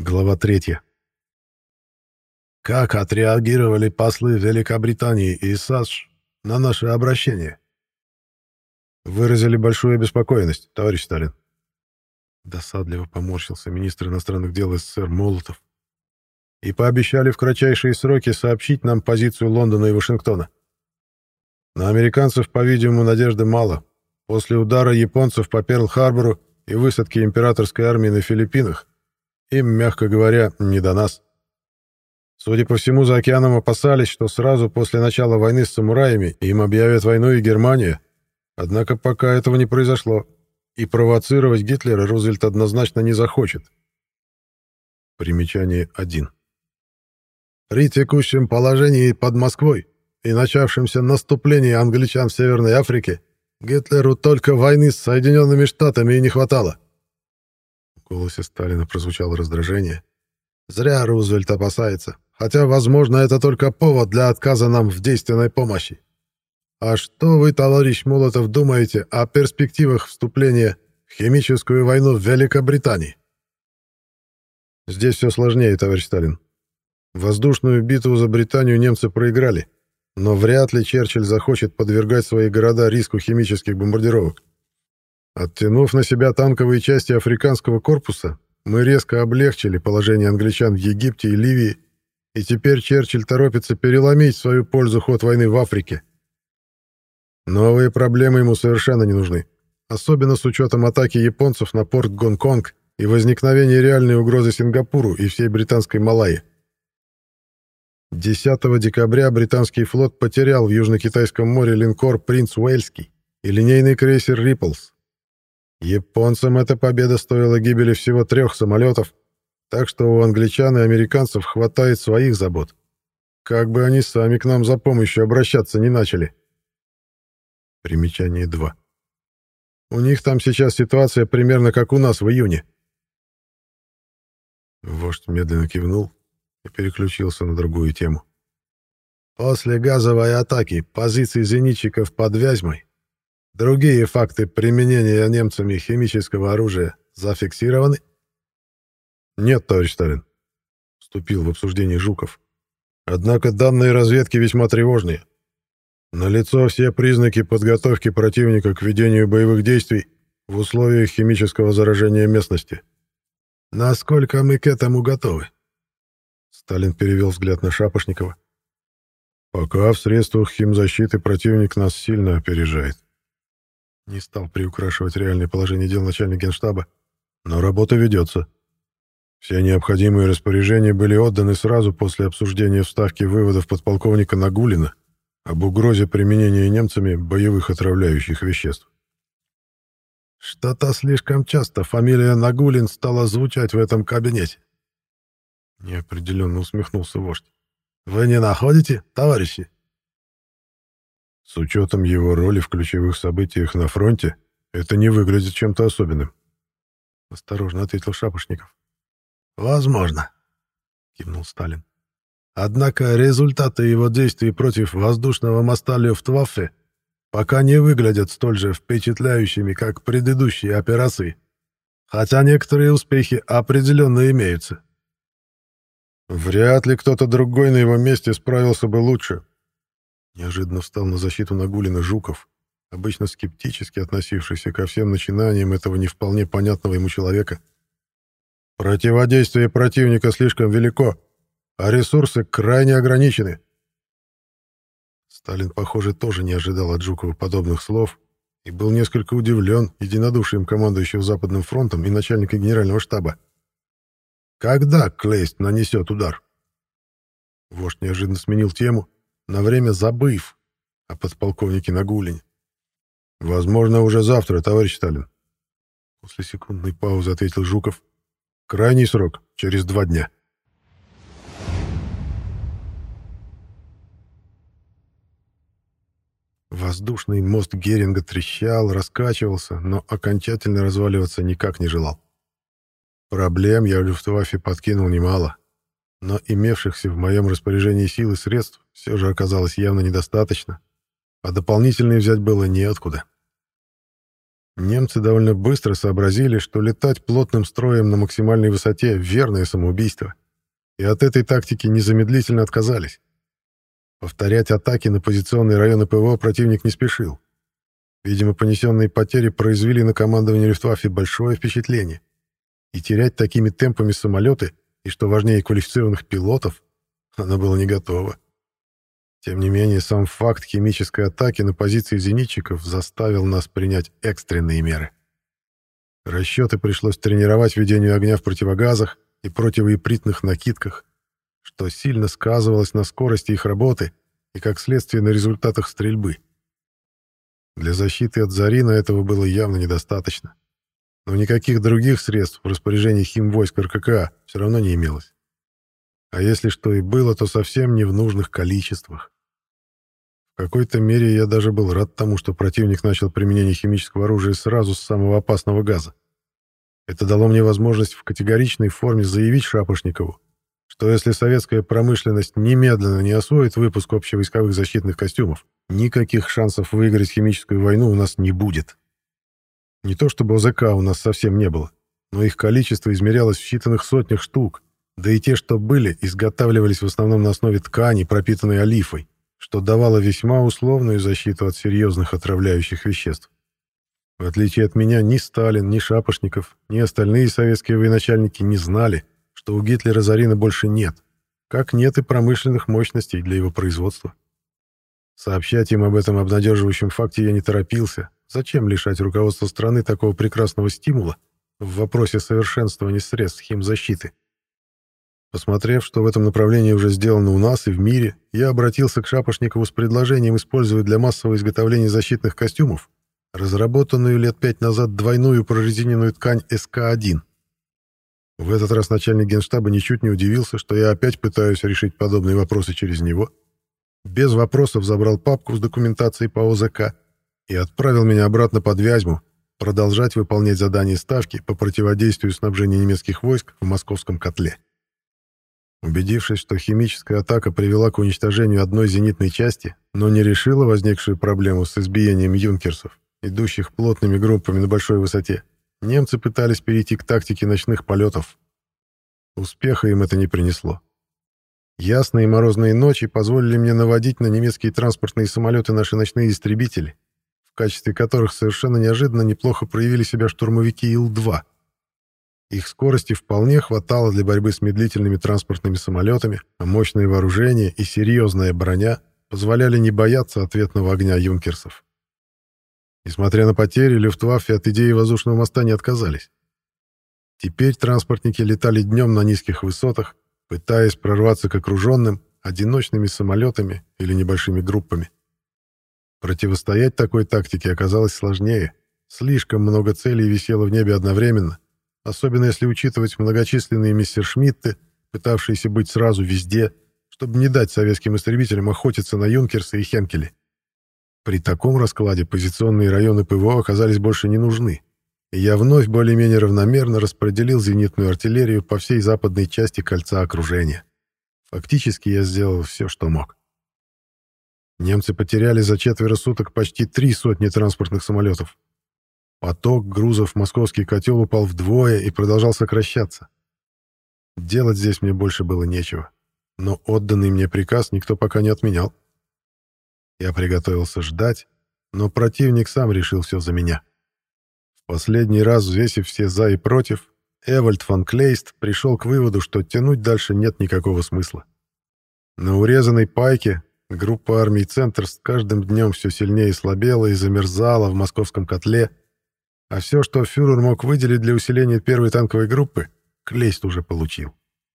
Глава 3. Как отреагировали послы Великобритании и САСШ на наше обращение? Выразили большую обеспокоенность, товарищ Сталин. Досадливо поморщился министр иностранных дел СССР Молотов. И пообещали в кратчайшие сроки сообщить нам позицию Лондона и Вашингтона. На американцев, по-видимому, надежды мало. После удара японцев по Перл-Харбору и высадки императорской армии на Филиппинах им, мягко говоря, не до нас. Судя по всему, за океаном опасались, что сразу после начала войны с самураями им объявят войну и Германия. Однако пока этого не произошло, и провоцировать Гитлера Рузвельт однозначно не захочет. Примечание 1. При текущем положении под Москвой и начавшемся наступлении англичан в Северной Африке Гитлеру только войны с Соединенными Штатами и не хватало. В голосе Сталина прозвучало раздражение. Зря Рузвельт опасается, хотя, возможно, это только повод для отказа нам в действенной помощи. А что вы, товарищ Молотов, думаете о перспективах вступления в химическую войну в Великобритании? Здесь все сложнее, товарищ Сталин. Воздушную битву за Британию немцы проиграли, но вряд ли Черчилль захочет подвергать свои города риску химических бомбардировок. Оттянув на себя танковые части африканского корпуса, мы резко облегчили положение англичан в Египте и Ливии, и теперь Черчилль торопится переломить в свою пользу ход войны в Африке. Новые проблемы ему совершенно не нужны, особенно с учетом атаки японцев на порт Гонконг и возникновения реальной угрозы Сингапуру и всей британской Малайи. 10 декабря британский флот потерял в Южно-Китайском море линкор «Принц Уэльский» и линейный крейсер «Риплс». Японцам эта победа стоила гибели всего 3 самолетов, так что у англичан и американцев хватает своих забот. Как бы они сами к нам за помощью обращаться не начали. Примечание 2. У них там сейчас ситуация примерно как у нас в июне. Вождь медленно кивнул и переключился на другую тему. После газовой атаки позиций зенитчиков под Вязьмой другие факты применения немцами химического оружия зафиксированы? Нет, товарищ Сталин, вступил в обсуждение Жуков. Однако данные разведки весьма тревожные. Налицо все признаки подготовки противника к ведению боевых действий в условиях химического заражения местности. Насколько мы к этому готовы? Сталин перевел взгляд на Шапошникова. Пока в средствах химзащиты противник нас сильно опережает. Не стал приукрашивать реальное положение дел начальник Генштаба, но работа ведется. Все необходимые распоряжения были отданы сразу после обсуждения в Ставке выводов подполковника Нагулина об угрозе применения немцами боевых отравляющих веществ. Что-то слишком часто фамилия Нагулин стала звучать в этом кабинете. Неопределенно усмехнулся вождь. Вы не находите, товарищи? С учетом его роли в ключевых событиях на фронте, это не выглядит чем-то особенным. Осторожно ответил Шапошников. Возможно, кивнул Сталин. Однако результаты его действий против воздушного моста Люфтваффе пока не выглядят столь же впечатляющими, как предыдущие операции, хотя некоторые успехи определенно имеются. Вряд ли кто-то другой на его месте справился бы лучше. Неожиданно встал на защиту Нагулина Жуков, обычно скептически относившийся ко всем начинаниям этого не вполне понятного ему человека. Противодействие противника слишком велико, а ресурсы крайне ограничены. Сталин, похоже, тоже не ожидал от Жукова подобных слов и был несколько удивлен единодушием командующего Западным фронтом и начальника генерального штаба. Когда Клейст нанесет удар? Вождь неожиданно сменил тему, на время забыв о подполковнике Нагулине. «Возможно, уже завтра, товарищ Сталин». После секундной паузы ответил Жуков. «Крайний срок — через 2 дня». Воздушный мост Геринга трещал, раскачивался, но окончательно разваливаться никак не желал. Проблем я в Люфтваффе подкинул немало, но имевшихся в моем распоряжении сил и средств все же оказалось явно недостаточно, а дополнительные взять было неоткуда. Немцы довольно быстро сообразили, что летать плотным строем на максимальной высоте — верное самоубийство, и от этой тактики незамедлительно отказались. Повторять атаки на позиционные районы ПВО противник не спешил. Видимо, понесенные потери произвели на командование Люфтваффе большое впечатление, и терять такими темпами самолеты и, что важнее, квалифицированных пилотов, оно было не готово. Тем не менее, сам факт химической атаки на позиции зенитчиков заставил нас принять экстренные меры. Расчеты пришлось тренировать ведению огня в противогазах и противоипритных накидках, что сильно сказывалось на скорости их работы и, как следствие, на результатах стрельбы. Для защиты от Зарина этого было явно недостаточно. Но никаких других средств в распоряжении химвойск РККА все равно не имелось. А если что и было, то совсем не в нужных количествах. В какой-то мере я даже был рад тому, что противник начал применение химического оружия сразу с самого опасного газа. Это дало мне возможность в категоричной форме заявить Шапошникову, что если советская промышленность немедленно не освоит выпуск общевойсковых защитных костюмов, никаких шансов выиграть химическую войну у нас не будет. Не то чтобы ОЗК у нас совсем не было, но их количество измерялось в считанных сотнях штук, да и те, что были, изготавливались в основном на основе ткани, пропитанной олифой, что давало весьма условную защиту от серьезных отравляющих веществ. В отличие от меня, ни Сталин, ни Шапошников, ни остальные советские военачальники не знали, что у Гитлера Зарина больше нет, как нет и промышленных мощностей для его производства. Сообщать им об этом обнадеживающем факте я не торопился. Зачем лишать руководство страны такого прекрасного стимула в вопросе совершенствования средств химзащиты? Посмотрев, что в этом направлении уже сделано у нас и в мире, я обратился к Шапошникову с предложением использовать для массового изготовления защитных костюмов разработанную лет 5 назад двойную прорезиненную ткань СК-1. В этот раз начальник Генштаба ничуть не удивился, что я опять пытаюсь решить подобные вопросы через него. Без вопросов забрал папку с документацией по ОЗК и отправил меня обратно под Вязьму продолжать выполнять задания Ставки по противодействию снабжению немецких войск в Московском котле. Убедившись, что химическая атака привела к уничтожению одной зенитной части, но не решила возникшую проблему с избиением юнкерсов, идущих плотными группами на большой высоте, немцы пытались перейти к тактике ночных полетов. Успеха им это не принесло. Ясные морозные ночи позволили мне наводить на немецкие транспортные самолеты наши ночные истребители, в качестве которых совершенно неожиданно неплохо проявили себя штурмовики Ил-2. Их скорости вполне хватало для борьбы с медлительными транспортными самолетами, а мощное вооружение и серьезная броня позволяли не бояться ответного огня юнкерсов. Несмотря на потери, Люфтваффе от идеи воздушного моста не отказались. Теперь транспортники летали днем на низких высотах, пытаясь прорваться к окруженным, одиночными самолетами или небольшими группами. Противостоять такой тактике оказалось сложнее. Слишком много целей висело в небе одновременно, особенно если учитывать многочисленные мессершмитты, пытавшиеся быть сразу везде, чтобы не дать советским истребителям охотиться на юнкерсы и хенкели. При таком раскладе позиционные районы ПВО оказались больше не нужны, и я вновь более-менее равномерно распределил зенитную артиллерию по всей западной части кольца окружения. Фактически я сделал все, что мог. Немцы потеряли за четверо суток почти 3 сотни транспортных самолетов. Поток грузов в московский котел упал вдвое и продолжал сокращаться. Делать здесь мне больше было нечего, но отданный мне приказ никто пока не отменял. Я приготовился ждать, но противник сам решил все за меня. В последний раз, взвесив все «за» и «против», Эвальд фон Клейст пришел к выводу, что тянуть дальше нет никакого смысла. На урезанной пайке группа армий «Центр» с каждым днем все сильнее слабела и замерзала в московском котле, а все, что фюрер мог выделить для усиления первой танковой группы, Клейст уже получил.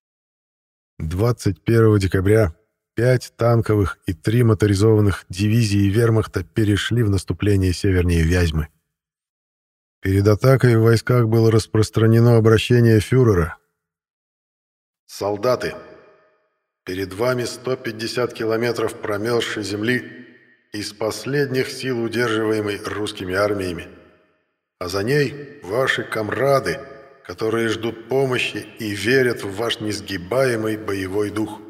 21 декабря 5 танковых и 3 моторизованных дивизии вермахта перешли в наступление севернее Вязьмы. Перед атакой в войсках было распространено обращение фюрера. «Солдаты, перед вами 150 километров промерзшей земли из последних сил, удерживаемой русскими армиями. А за ней ваши комрады, которые ждут помощи и верят в ваш несгибаемый боевой дух.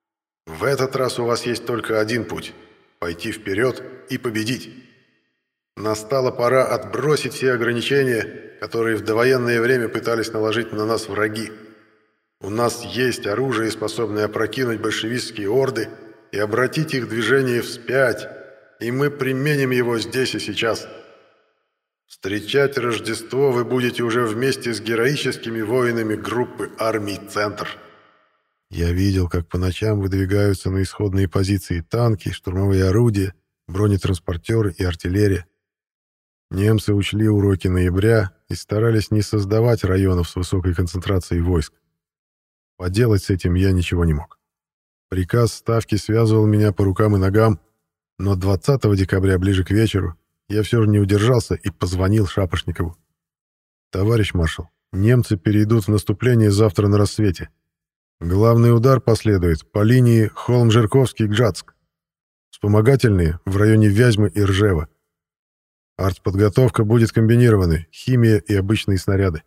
В этот раз у вас есть только один путь — пойти вперед и победить. Настала пора отбросить все ограничения, которые в довоенное время пытались наложить на нас враги. У нас есть оружие, способное опрокинуть большевистские орды и обратить их движение вспять, и мы применим его здесь и сейчас. Встречать Рождество вы будете уже вместе с героическими воинами группы армий «Центр». Я видел, как по ночам выдвигаются на исходные позиции танки, штурмовые орудия, бронетранспортеры и артиллерия. Немцы учли уроки ноября и старались не создавать районов с высокой концентрацией войск. Поделать с этим я ничего не мог. Приказ Ставки связывал меня по рукам и ногам, но 20 декабря, ближе к вечеру, я все же не удержался и позвонил Шапошникову. «Товарищ маршал, немцы перейдут в наступление завтра на рассвете. Главный удар последует по линии Холм-Жирковский-Гжатск. Вспомогательные в районе Вязьмы и Ржева. Артподготовка будет комбинированной, химия и обычные снаряды.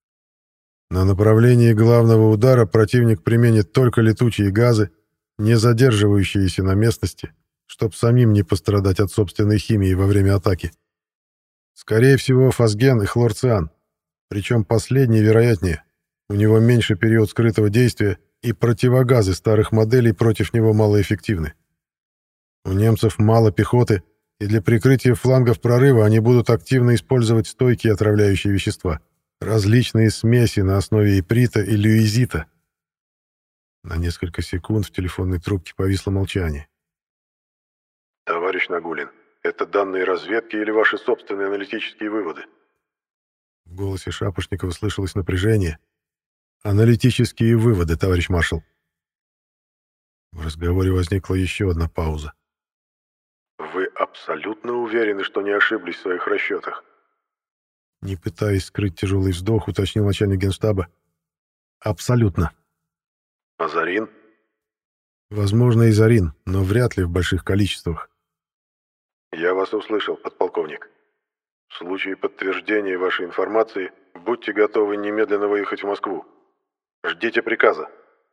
На направлении главного удара противник применит только летучие газы, не задерживающиеся на местности, чтобы самим не пострадать от собственной химии во время атаки. Скорее всего, фосген и хлорциан, причем последний вероятнее. У него меньше период скрытого действия, и противогазы старых моделей против него малоэффективны. У немцев мало пехоты, и для прикрытия флангов прорыва они будут активно использовать стойкие отравляющие вещества, различные смеси на основе иприта и люизита. На несколько секунд в телефонной трубке повисло молчание. «Товарищ Нагулин, это данные разведки или ваши собственные аналитические выводы?» В голосе Шапошникова слышалось напряжение. «Аналитические выводы, товарищ маршал». В разговоре возникла еще одна пауза. «Вы абсолютно уверены, что не ошиблись в своих расчетах?» Не пытаясь скрыть тяжелый вздох, уточнил начальник генштаба. «Абсолютно». «Азарин?» «Возможно, и Зарин, но вряд ли в больших количествах». «Я вас услышал, подполковник. В случае подтверждения вашей информации будьте готовы немедленно выехать в Москву. Ждите приказа».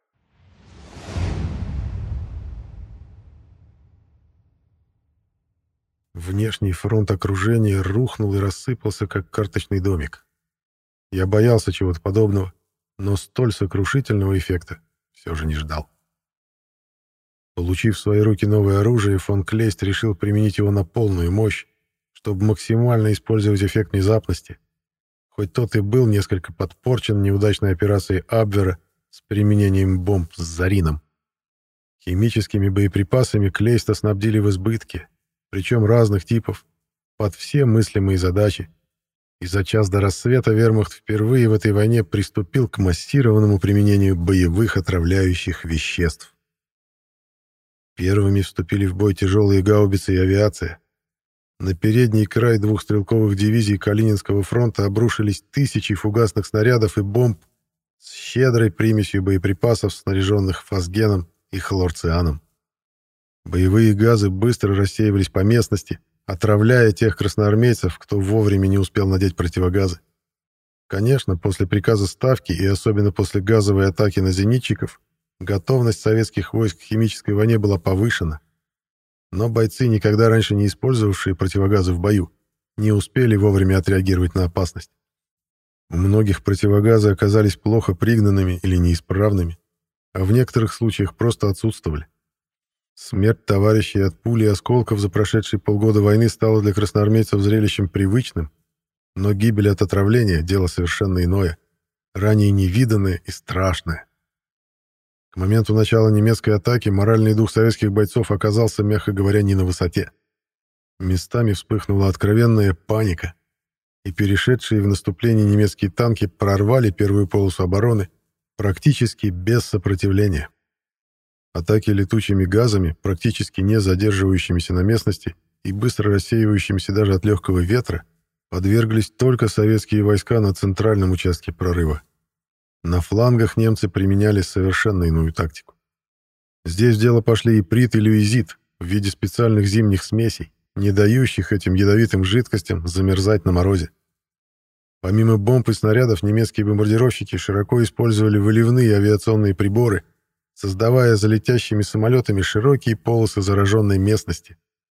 Внешний фронт окружения рухнул и рассыпался, как карточный домик. Я боялся чего-то подобного, но столь сокрушительного эффекта все же не ждал. Получив в свои руки новое оружие, фон Клейст решил применить его на полную мощь, чтобы максимально использовать эффект внезапности. Хоть тот и был несколько подпорчен неудачной операцией Абвера с применением бомб с Зарином. Химическими боеприпасами Клейста снабдили в избытке, причем разных типов, под все мыслимые задачи, и за час до рассвета вермахт впервые в этой войне приступил к массированному применению боевых отравляющих веществ. Первыми вступили в бой тяжелые гаубицы и авиация. На передний край двух стрелковых дивизий Калининского фронта обрушились тысячи фугасных снарядов и бомб с щедрой примесью боеприпасов, снаряженных фосгеном и хлорцианом. Боевые газы быстро рассеивались по местности, отравляя тех красноармейцев, кто вовремя не успел надеть противогазы. Конечно, после приказа Ставки и особенно после газовой атаки на зенитчиков готовность советских войск к химической войне была повышена. Но бойцы, никогда раньше не использовавшие противогазы в бою, не успели вовремя отреагировать на опасность. У многих противогазы оказались плохо пригнанными или неисправными, а в некоторых случаях просто отсутствовали. Смерть товарищей от пули и осколков за прошедшие полгода войны стала для красноармейцев зрелищем привычным, но гибель от отравления — дело совершенно иное, ранее невиданное и страшное. К моменту начала немецкой атаки моральный дух советских бойцов оказался, мягко говоря, не на высоте. Местами вспыхнула откровенная паника, и перешедшие в наступление немецкие танки прорвали первую полосу обороны практически без сопротивления. Атаки летучими газами, практически не задерживающимися на местности и быстро рассеивающимися даже от легкого ветра, подверглись только советские войска на центральном участке прорыва. На флангах немцы применяли совершенно иную тактику. Здесь в дело пошли иприт и люизит в виде специальных зимних смесей, не дающих этим ядовитым жидкостям замерзать на морозе. Помимо бомб и снарядов, немецкие бомбардировщики широко использовали выливные авиационные приборы, создавая за летящими самолетами широкие полосы зараженной местности.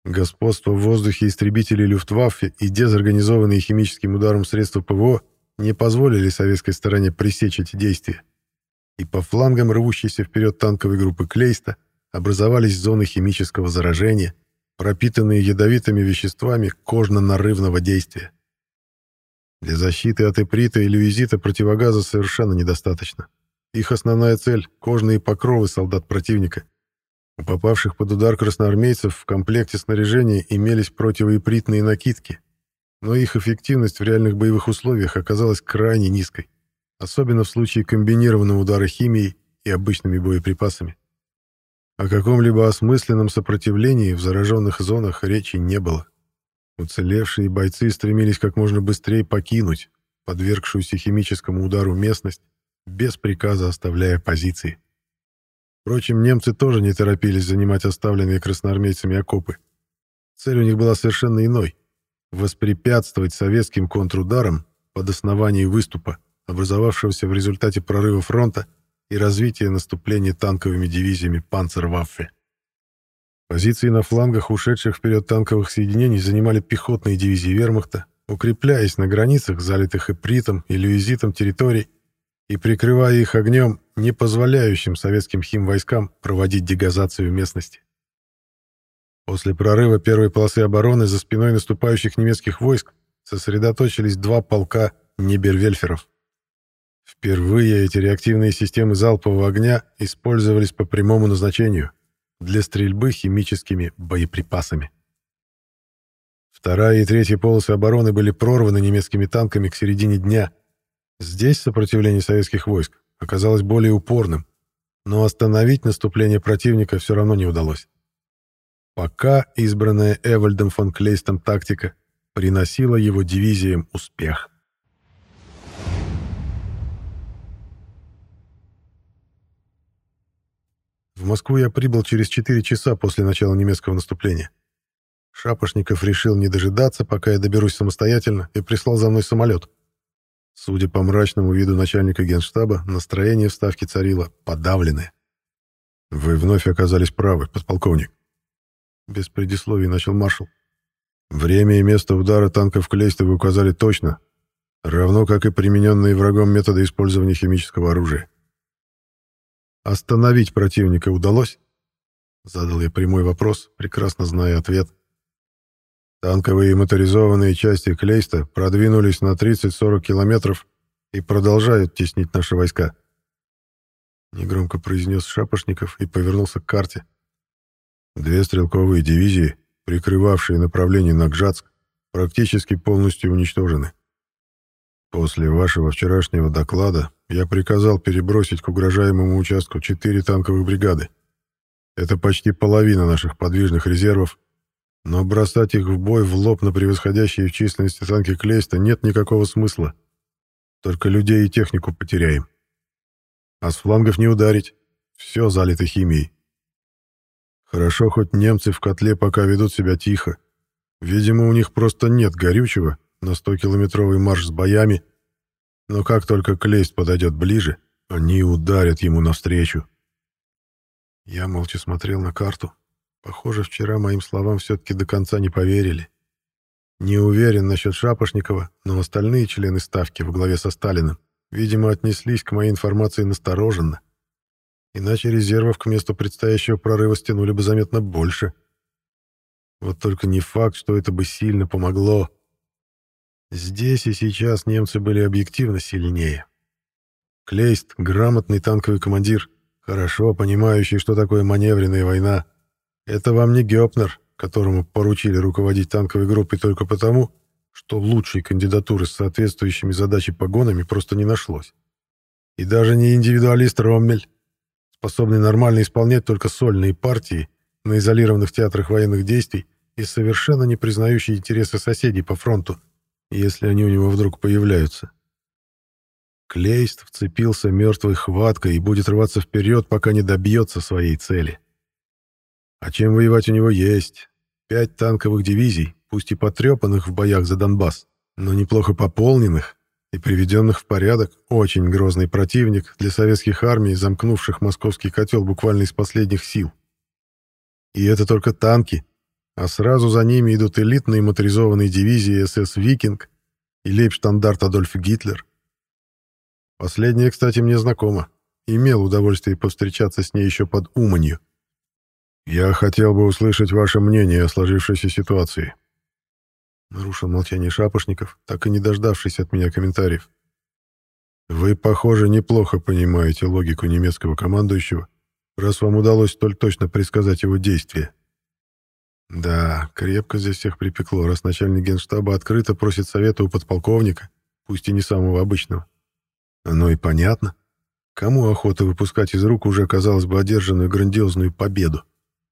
Господство в воздухе истребителей Люфтваффе и дезорганизованные химическим ударом средства ПВО не позволили советской стороне пресечь эти действия, и по флангам рвущейся вперед танковой группы Клейста образовались зоны химического заражения, пропитанные ядовитыми веществами кожно-нарывного действия. Для защиты от иприта и люизита противогаза совершенно недостаточно. Их основная цель — кожные покровы солдат противника. У попавших под удар красноармейцев в комплекте снаряжения имелись противоипритные накидки, но их эффективность в реальных боевых условиях оказалась крайне низкой, особенно в случае комбинированного удара химией и обычными боеприпасами. О каком-либо осмысленном сопротивлении в зараженных зонах речи не было. Уцелевшие бойцы стремились как можно быстрее покинуть подвергшуюся химическому удару местность, без приказа оставляя позиции. Впрочем, немцы тоже не торопились занимать оставленные красноармейцами окопы. Цель у них была совершенно иной — воспрепятствовать советским контрударам под основанием выступа, образовавшегося в результате прорыва фронта и развития наступления танковыми дивизиями «Панцерваффе». Позиции на флангах ушедших вперед танковых соединений занимали пехотные дивизии вермахта, укрепляясь на границах, залитых ипритом и люизитом территорий, и прикрывая их огнем, не позволяющим советским химвойскам проводить дегазацию местности. После прорыва первой полосы обороны за спиной наступающих немецких войск сосредоточились два полка небервельферов. Впервые эти реактивные системы залпового огня использовались по прямому назначению — для стрельбы химическими боеприпасами. Вторая и третья полосы обороны были прорваны немецкими танками к середине дня. Здесь сопротивление советских войск оказалось более упорным, но остановить наступление противника все равно не удалось. Пока избранная Эвальдом фон Клейстом тактика приносила его дивизиям успех. В Москву я прибыл через 4 часа после начала немецкого наступления. Шапошников решил не дожидаться, пока я доберусь самостоятельно, и прислал за мной самолет. Судя по мрачному виду начальника генштаба, настроение в Ставке царило подавленное. «Вы вновь оказались правы, подполковник», — без предисловий начал маршал. «Время и место удара танков Клейста вы указали точно, равно как и примененные врагом методы использования химического оружия. Остановить противника удалось?» Задал я прямой вопрос, прекрасно зная ответ. Танковые и моторизованные части Клейста продвинулись на 30-40 километров и продолжают теснить наши войска. Негромко произнес Шапошников и повернулся к карте. 2 стрелковые дивизии, прикрывавшие направление на Гжатск, практически полностью уничтожены. После вашего вчерашнего доклада я приказал перебросить к угрожаемому участку 4 танковых бригады. Это почти половина наших подвижных резервов, но бросать их в бой в лоб на превосходящие в численности танки Клейста нет никакого смысла. Только людей и технику потеряем. А с флангов не ударить. Все залито химией. Хорошо, хоть немцы в котле пока ведут себя тихо. Видимо, у них просто нет горючего на 100-километровый марш с боями, но как только Клейст подойдет ближе, они ударят ему навстречу. Я молча смотрел на карту. Похоже, вчера моим словам все-таки до конца не поверили. Не уверен насчет Шапошникова, но остальные члены Ставки во главе со Сталиным, видимо, отнеслись к моей информации настороженно. Иначе резервов к месту предстоящего прорыва стянули бы заметно больше. Вот только не факт, что это бы сильно помогло. Здесь и сейчас немцы были объективно сильнее. Клейст — грамотный танковый командир, хорошо понимающий, что такое маневренная война. Это вам не Гёпнер, которому поручили руководить танковой группой только потому, что лучшей кандидатуры с соответствующими задачей погонами просто не нашлось. И даже не индивидуалист Роммель, способный нормально исполнять только сольные партии на изолированных театрах военных действий и совершенно не признающий интересы соседей по фронту, если они у него вдруг появляются. Клейст вцепился мертвой хваткой и будет рваться вперед, пока не добьется своей цели. А чем воевать у него есть? 5 танковых дивизий, пусть и потрепанных в боях за Донбасс, но неплохо пополненных и приведенных в порядок, очень грозный противник для советских армий, замкнувших московский котел буквально из последних сил. И это только танки. а сразу за ними идут элитные моторизованные дивизии СС «Викинг» и лейбштандарт Адольф Гитлер. Последнее, кстати, мне знакомо. Имел удовольствие повстречаться с ней еще под Уманью. «Я хотел бы услышать ваше мнение о сложившейся ситуации», — нарушил молчание Шапошников, так и не дождавшись от меня комментариев. «Вы, похоже, неплохо понимаете логику немецкого командующего, раз вам удалось столь точно предсказать его действия». Да, крепко здесь всех припекло, раз начальник генштаба открыто просит совета у подполковника, пусть и не самого обычного. Оно и понятно. Кому охота выпускать из рук уже, казалось бы, одержанную грандиозную победу?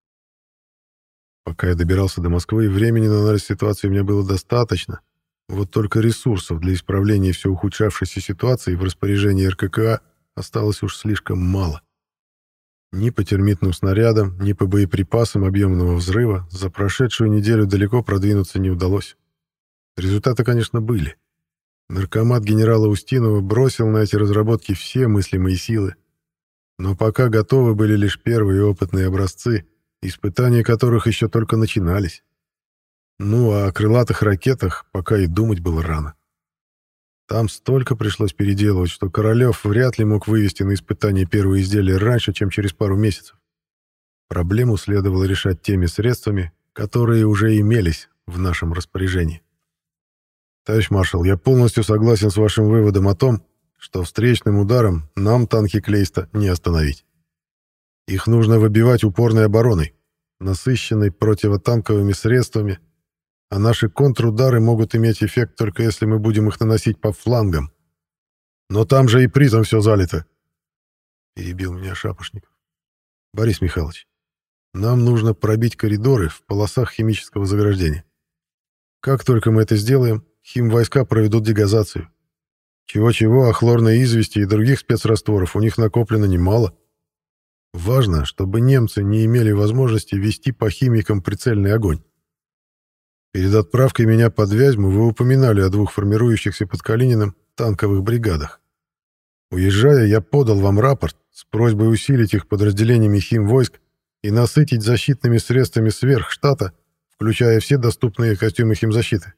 Пока я добирался до Москвы, времени на анализ ситуации у меня было достаточно, вот только ресурсов для исправления все ухудшавшейся ситуации в распоряжении РККА осталось уж слишком мало. Ни по термитным снарядам, ни по боеприпасам объемного взрыва за прошедшую неделю далеко продвинуться не удалось. Результаты, конечно, были. Наркомат генерала Устинова бросил на эти разработки все мыслимые силы, но пока готовы были лишь первые опытные образцы, испытания которых еще только начинались. Ну, а о крылатых ракетах пока и думать было рано. Там столько пришлось переделывать, что Королёв вряд ли мог вывести на испытание первые изделия раньше, чем через пару месяцев. Проблему следовало решать теми средствами, которые уже имелись в нашем распоряжении. Товарищ маршал, я полностью согласен с вашим выводом о том, что встречным ударом нам танки Клейста не остановить. Их нужно выбивать упорной обороной, насыщенной противотанковыми средствами, а наши контрудары могут иметь эффект только если мы будем их наносить по флангам. Но там же и притом все залито. Перебил меня Шапошников. Борис Михайлович, нам нужно пробить коридоры в полосах химического заграждения. Как только мы это сделаем, химвойска проведут дегазацию. Чего-чего, а хлорной извести и других спецрастворов у них накоплено немало. Важно, чтобы немцы не имели возможности вести по химикам прицельный огонь. Перед отправкой меня под Вязьму вы упоминали о 2 формирующихся под Калининым танковых бригадах. Уезжая, я подал вам рапорт с просьбой усилить их подразделениями химвойск и насытить защитными средствами сверх штата, включая все доступные костюмы химзащиты.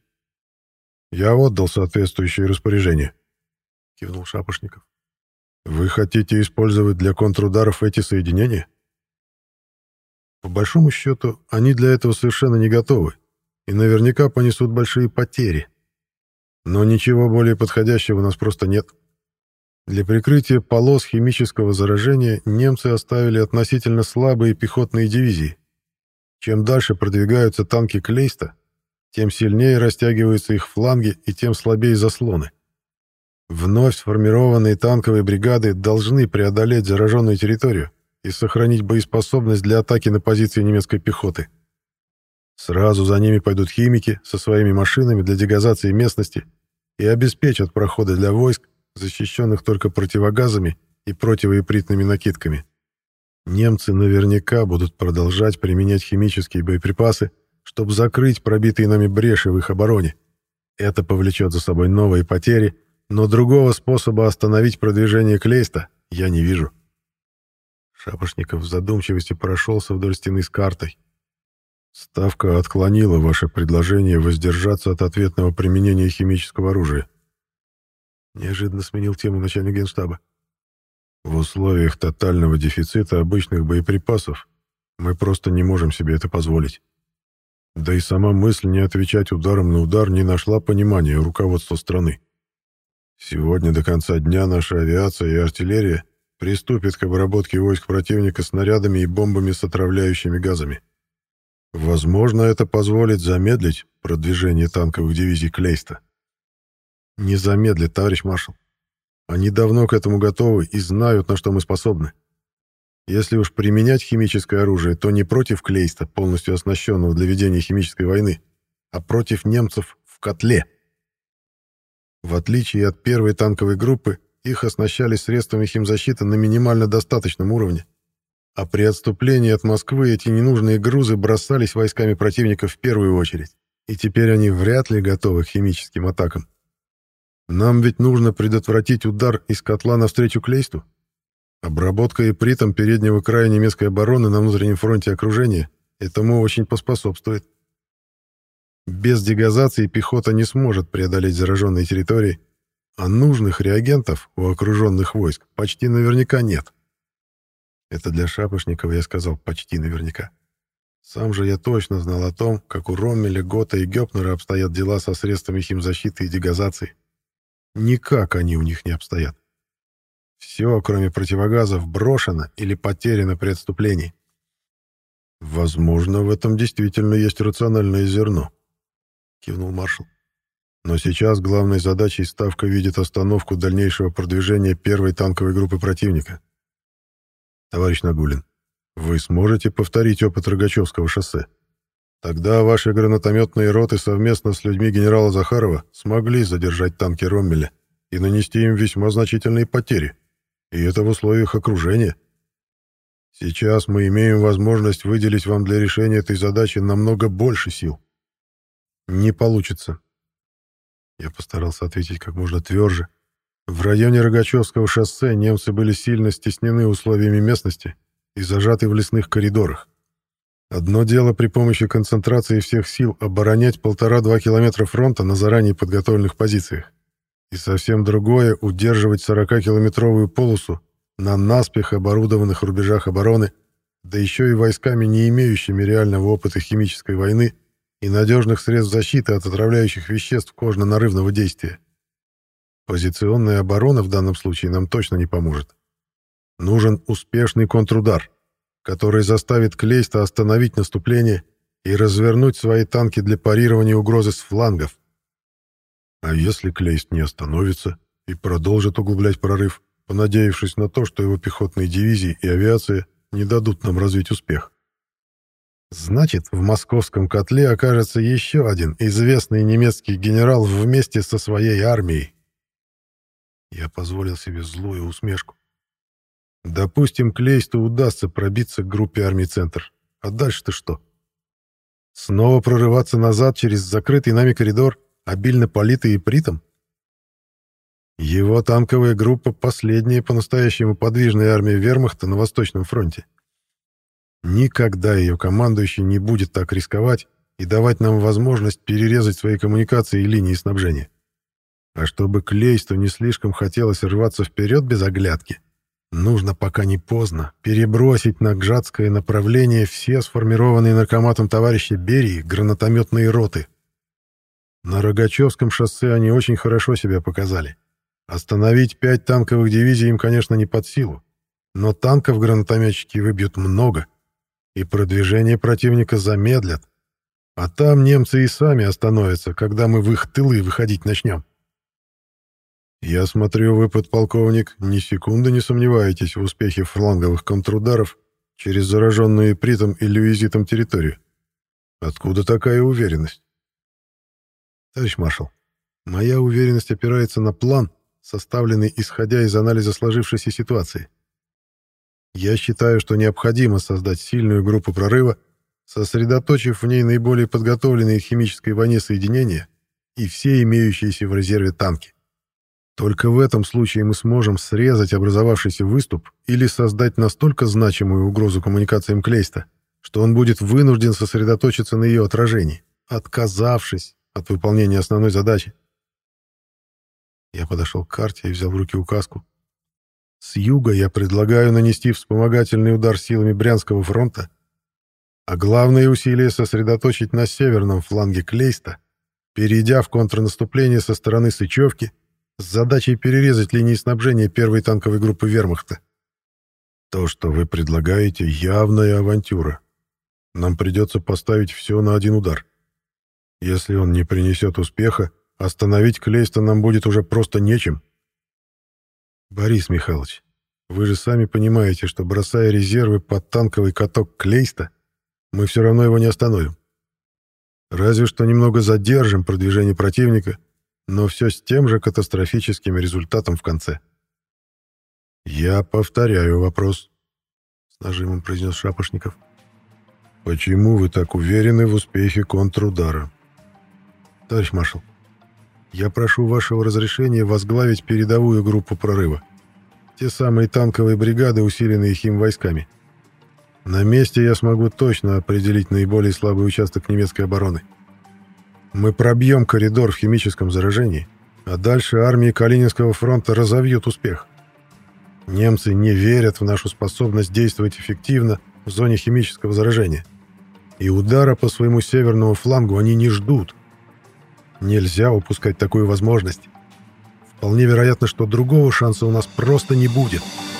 Я отдал соответствующее распоряжение, кивнул Шапошников. Вы хотите использовать для контрударов эти соединения? По большому счету, они для этого совершенно не готовы и наверняка понесут большие потери. Но ничего более подходящего у нас просто нет. Для прикрытия полос химического заражения немцы оставили относительно слабые пехотные дивизии. Чем дальше продвигаются танки Клейста, тем сильнее растягиваются их фланги и тем слабее заслоны. Вновь сформированные танковые бригады должны преодолеть зараженную территорию и сохранить боеспособность для атаки на позиции немецкой пехоты. Сразу за ними пойдут химики со своими машинами для дегазации местности и обеспечат проходы для войск, защищенных только противогазами и противоипритными накидками. Немцы наверняка будут продолжать применять химические боеприпасы, чтобы закрыть пробитые нами бреши в их обороне. Это повлечет за собой новые потери, но другого способа остановить продвижение Клейста я не вижу. Шапошников в задумчивости прошелся вдоль стены с картой. Ставка отклонила ваше предложение воздержаться от ответного применения химического оружия. Неожиданно сменил тему начальник генштаба. В условиях тотального дефицита обычных боеприпасов мы просто не можем себе это позволить. Да и сама мысль не отвечать ударом на удар не нашла понимания у руководства страны. Сегодня до конца дня наша авиация и артиллерия приступят к обработке войск противника снарядами и бомбами с отравляющими газами. Возможно, это позволит замедлить продвижение танковых дивизий Клейста. Не замедлит, товарищ маршал. Они давно к этому готовы и знают, на что мы способны. Если уж применять химическое оружие, то не против Клейста, полностью оснащенного для ведения химической войны, а против немцев в котле. В отличие от первой танковой группы, их оснащали средствами химзащиты на минимально достаточном уровне. А при отступлении от Москвы эти ненужные грузы бросались войсками противника в первую очередь, и теперь они вряд ли готовы к химическим атакам. Нам ведь нужно предотвратить удар из котла навстречу Клейсту. Обработка ипритом переднего края немецкой обороны на внутреннем фронте окружения этому очень поспособствует. Без дегазации пехота не сможет преодолеть зараженные территории, а нужных реагентов у окруженных войск почти наверняка нет. Это для Шапошникова я сказал почти наверняка. Сам же я точно знал о том, как у Роммеля, Гота и Гёпнера обстоят дела со средствами химзащиты и дегазации. Никак они у них не обстоят. Все, кроме противогазов, брошено или потеряно при отступлении. «Возможно, в этом действительно есть рациональное зерно», — кивнул маршал. «Но сейчас главной задачей Ставка видит остановку дальнейшего продвижения первой танковой группы противника. Товарищ Нагулин, вы сможете повторить опыт Рогачевского шоссе? Тогда ваши гранатометные роты совместно с людьми генерала Захарова смогли задержать танки Роммеля и нанести им весьма значительные потери, и это в условиях окружения. Сейчас мы имеем возможность выделить вам для решения этой задачи намного больше сил». «Не получится». Я постарался ответить как можно тверже. В районе Рогачевского шоссе немцы были сильно стеснены условиями местности и зажаты в лесных коридорах. Одно дело при помощи концентрации всех сил оборонять 1,5-2 километра фронта на заранее подготовленных позициях, и совсем другое — удерживать 40-километровую полосу на наспех оборудованных рубежах обороны, да еще и войсками, не имеющими реального опыта химической войны и надежных средств защиты от отравляющих веществ кожно-нарывного действия. Позиционная оборона в данном случае нам точно не поможет. Нужен успешный контрудар, который заставит Клейста остановить наступление и развернуть свои танки для парирования угрозы с флангов. А если Клейст не остановится и продолжит углублять прорыв, понадеявшись на то, что его пехотные дивизии и авиация не дадут нам развить успех? Значит, в московском котле окажется еще один известный немецкий генерал вместе со своей армией. Я позволил себе злую усмешку. Допустим, Клейсту удастся пробиться к группе армий «Центр». А дальше-то что? Снова прорываться назад через закрытый нами коридор, обильно политый ипритом? Его танковая группа — последняя по-настоящему подвижная армия вермахта на Восточном фронте. Никогда ее командующий не будет так рисковать и давать нам возможность перерезать свои коммуникации и линии снабжения. А чтобы Клейсту не слишком хотелось рваться вперед без оглядки, нужно, пока не поздно, перебросить на Гжатское направление все сформированные наркоматом товарища Берии гранатометные роты. На Рогачевском шоссе они очень хорошо себя показали. Остановить 5 танковых дивизий им, конечно, не под силу, но танков гранатометчики выбьют много, и продвижение противника замедлят. А там немцы и сами остановятся, когда мы в их тылы выходить начнем. Я смотрю, вы, подполковник, ни секунды не сомневаетесь в успехе фланговых контрударов через зараженную ипритом и люизитом территорию. Откуда такая уверенность? Товарищ маршал, моя уверенность опирается на план, составленный исходя из анализа сложившейся ситуации. Я считаю, что необходимо создать сильную группу прорыва, сосредоточив в ней наиболее подготовленные к химической войне соединения и все имеющиеся в резерве танки. Только в этом случае мы сможем срезать образовавшийся выступ или создать настолько значимую угрозу коммуникациям Клейста, что он будет вынужден сосредоточиться на ее отражении, отказавшись от выполнения основной задачи. Я подошел к карте и взял в руки указку. С юга я предлагаю нанести вспомогательный удар силами Брянского фронта, а главные усилия сосредоточить на северном фланге Клейста, перейдя в контрнаступление со стороны Сычевки с задачей перерезать линии снабжения первой танковой группы вермахта. То, что вы предлагаете, явная авантюра. Нам придется поставить все на один удар. Если он не принесет успеха, остановить Клейста нам будет уже просто нечем. Борис Михайлович, вы же сами понимаете, что, бросая резервы под танковый каток Клейста, мы все равно его не остановим. Разве что немного задержим продвижение противника, но все с тем же катастрофическим результатом в конце. «Я повторяю вопрос», — с нажимом произнес Шапошников. «Почему вы так уверены в успехе контрудара?» «Товарищ маршал, я прошу вашего разрешения возглавить передовую группу прорыва. Те самые танковые бригады, усиленные химвойсками. На месте я смогу точно определить наиболее слабый участок немецкой обороны. Мы пробьем коридор в химическом заражении, а дальше армии Калининского фронта разовьют успех. Немцы не верят в нашу способность действовать эффективно в зоне химического заражения. И удара по своему северному флангу они не ждут. Нельзя упускать такую возможность. Вполне вероятно, что другого шанса у нас просто не будет.